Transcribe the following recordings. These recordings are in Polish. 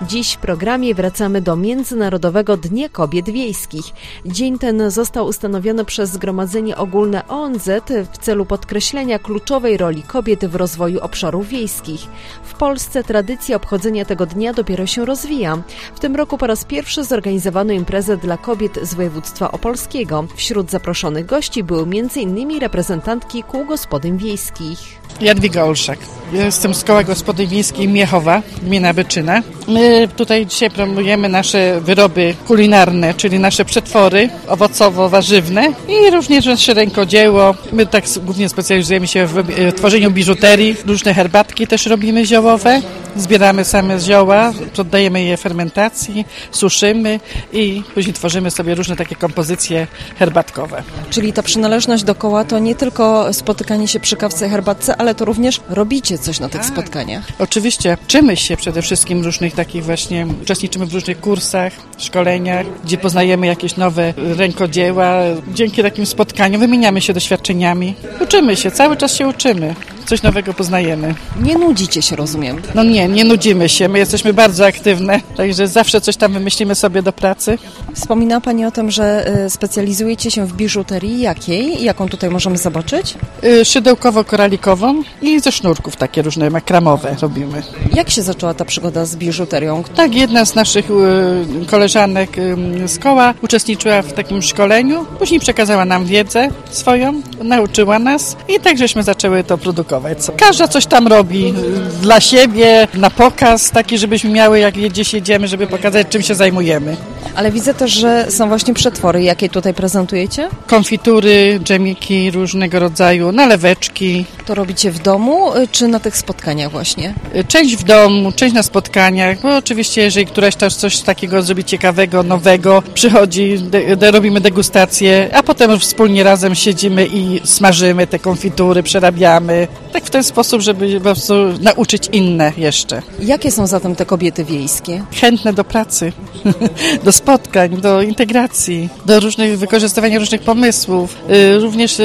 Dziś w programie wracamy do Międzynarodowego Dnia Kobiet Wiejskich. Dzień ten został ustanowiony przez Zgromadzenie Ogólne ONZ w celu podkreślenia kluczowej roli kobiet w rozwoju obszarów wiejskich. W Polsce tradycja obchodzenia tego dnia dopiero się rozwija. W tym roku po raz pierwszy zorganizowano imprezę dla kobiet z województwa opolskiego. Wśród zaproszonych gości były m.in. reprezentantki kół gospodyń wiejskich. Jadwiga Olszak. Jestem z Koła Gospodyń Wiejskich Miechowa, gmina Byczyna. My tutaj dzisiaj promujemy nasze wyroby kulinarne, czyli nasze przetwory owocowo-warzywne i również nasze rękodzieło. My tak głównie specjalizujemy się w tworzeniu biżuterii. Różne herbatki też robimy ziołowe. Zbieramy same zioła, poddajemy je fermentacji, suszymy i później tworzymy sobie różne takie kompozycje herbatkowe. Czyli ta przynależność do koła to nie tylko spotykanie się przy kawce i herbatce, ale to również robicie coś na tych spotkaniach. Oczywiście. Uczymy się przede wszystkim różnych takich właśnie, uczestniczymy w różnych kursach, szkoleniach, gdzie poznajemy jakieś nowe rękodzieła. Dzięki takim spotkaniom wymieniamy się doświadczeniami. Uczymy się, cały czas się uczymy. Coś nowego poznajemy. Nie nudzicie się, rozumiem? No nie nudzimy się. My jesteśmy bardzo aktywne, także zawsze coś tam wymyślimy sobie do pracy. Wspominała Pani o tym, że specjalizujecie się w biżuterii. Jakiej? Jaką tutaj możemy zobaczyć? Szydełkowo-koralikową i ze sznurków takie różne makramowe robimy. Jak się zaczęła ta przygoda z biżuterią? Tak, jedna z naszych koleżanek z koła uczestniczyła w takim szkoleniu, później przekazała nam wiedzę swoją, nauczyła nas i tak żeśmy zaczęły to produkować. Każda coś tam robi dla siebie, na pokaz, taki, żebyśmy miały, jak gdzieś jedziemy, żeby pokazać, czym się zajmujemy. Ale widzę też, że są właśnie przetwory. Jakie tutaj prezentujecie? Konfitury, dżemiki różnego rodzaju, naleweczki. To robicie w domu, czy na tych spotkaniach właśnie? Część w domu, część na spotkaniach, bo oczywiście, jeżeli któraś też coś takiego zrobi ciekawego, nowego, przychodzi, robimy degustację, a potem wspólnie razem siedzimy i smażymy te konfitury, przerabiamy. Tak w ten sposób, żeby po prostu nauczyć inne jeszcze. Jakie są zatem te kobiety wiejskie? Chętne do pracy, do spotkań, do integracji, do wykorzystywania różnych pomysłów. Również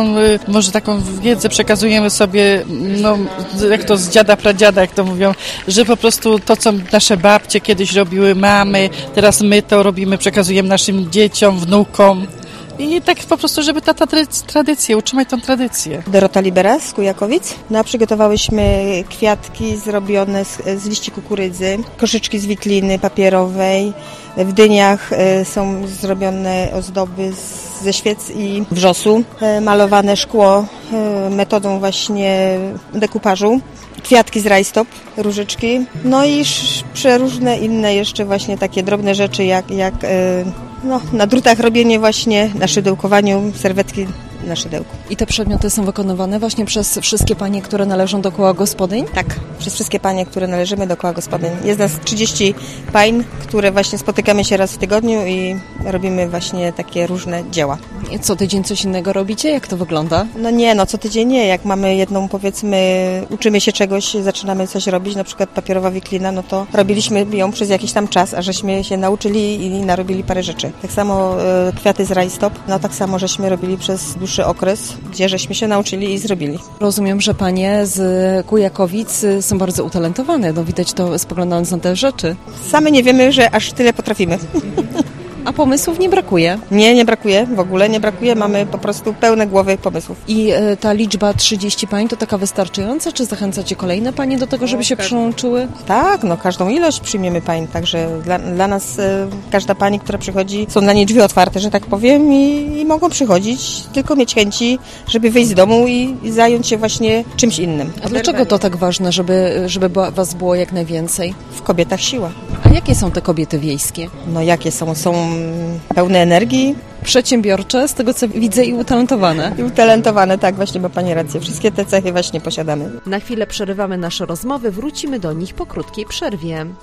taką wiedzę przekazujemy sobie, jak to z dziada, pradziada, jak to mówią, że po prostu to, co nasze babcie kiedyś robiły, mamy, teraz my to robimy, przekazujemy naszym dzieciom, wnukom. I tak po prostu, żeby ta tradycja, utrzymać tą tradycję. Dorota Libera z Kujakowic. Przygotowałyśmy kwiatki zrobione z liści kukurydzy, koszyczki z wikliny papierowej. W dyniach są zrobione ozdoby ze świec i wrzosu. Malowane szkło metodą właśnie dekupażu. Kwiatki z rajstop, różyczki. No i przeróżne inne jeszcze właśnie takie drobne rzeczy jak na drutach robienie właśnie, na szydełkowaniu, serwetki na szydełku. I te przedmioty są wykonywane właśnie przez wszystkie panie, które należą do koła gospodyń? Tak, przez wszystkie panie, które należymy do koła gospodyń. Jest nas 30 pań, które właśnie spotykamy się raz w tygodniu i robimy właśnie takie różne dzieła. I co tydzień coś innego robicie? Jak to wygląda? Co tydzień nie. Jak mamy jedną, powiedzmy, uczymy się czegoś, zaczynamy coś robić, na przykład papierowa wiklina, no to robiliśmy ją przez jakiś tam czas, a żeśmy się nauczyli i narobili parę rzeczy. Tak samo kwiaty z rajstop, tak samo żeśmy robili przez dłuższy okres, gdzie żeśmy się nauczyli i zrobili. Rozumiem, że panie z Kujakowic są bardzo utalentowane. Widać to spoglądając na te rzeczy. Same nie wiemy, że aż tyle potrafimy. A pomysłów nie brakuje? Nie brakuje, w ogóle nie brakuje. Mamy po prostu pełne głowy pomysłów. I ta liczba 30 pań to taka wystarczająca? Czy zachęcacie kolejne panie do tego, żeby się przyłączyły? Tak, każdą ilość przyjmiemy pań. Także dla nas każda pani, która przychodzi, są dla niej drzwi otwarte, że tak powiem, i mogą przychodzić, tylko mieć chęci, żeby wyjść z domu i zająć się właśnie czymś innym. A dlaczego to tak ważne, żeby was było jak najwięcej? W kobietach siła. A jakie są te kobiety wiejskie? Jakie są? Są pełne energii. Przedsiębiorcze, z tego co widzę, i utalentowane. I utalentowane, tak, właśnie ma pani rację. Wszystkie te cechy właśnie posiadamy. Na chwilę przerywamy nasze rozmowy, wrócimy do nich po krótkiej przerwie.